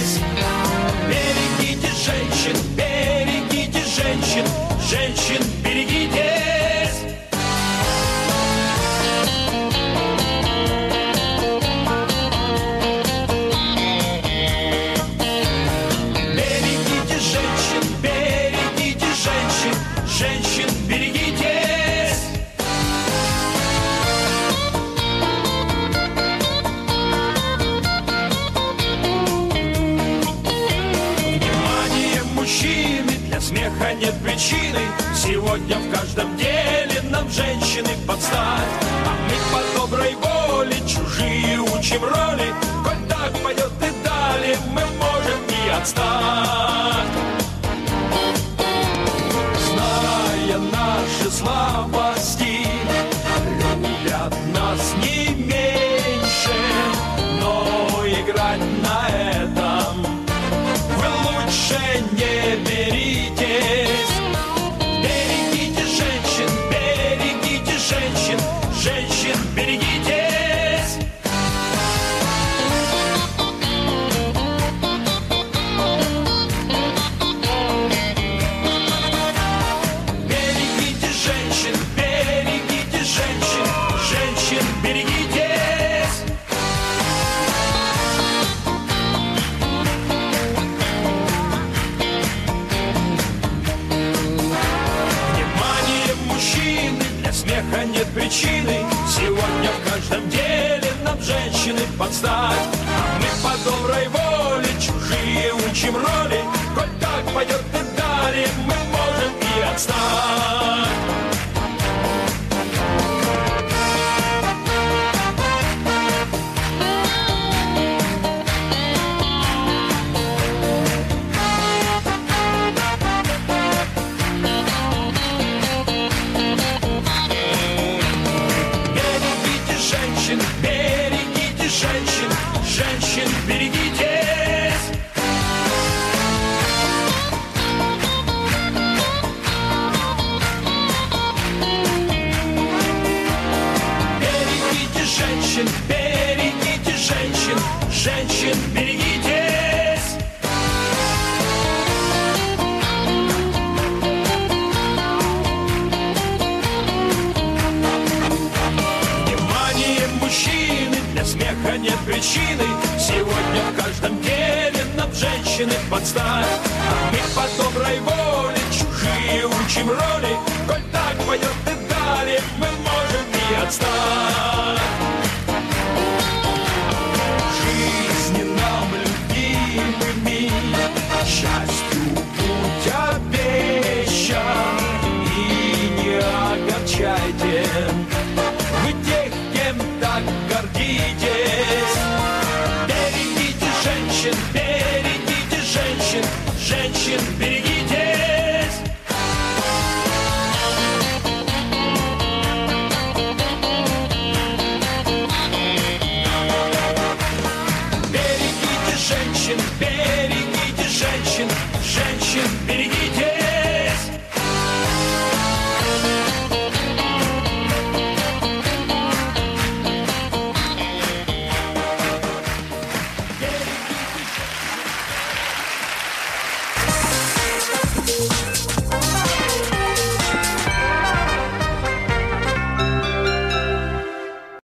Берегите женщин, берегите женщин, женщин берегитесь. Берегите женщин, берегите женщин, женщин берегитесь. Внимание, мужчины, для смеха нет причины. Сегодня в каждом деле нам женщины подстать. А мы по доброй воле чужие учим роли. Коль так пойдет и далее, мы можем не отстать. Зная наши слабости, любят нас не меньше, но играть на этом вы лучше не беритесь. Берегите женщин, женщин берегитесь. Берегите женщин, женщин берегитесь. Внимание, мужчины, для смеха нет причины. Сегодня в каждом деле нам женщины подстать. А мы по доброй воле чужие учим роли. Коль так пойдет и далее, мы можем и отстать. Берегите женщин, женщин берегитесь. Берегите женщин, женщин берегитесь. Внимание, мужчины, для смеха нет причины. Сегодня в каждом деле нам женщины подстать. А мы по доброй воле чужие учим роли. Коль так пойдет и далее, мы можем не отстать.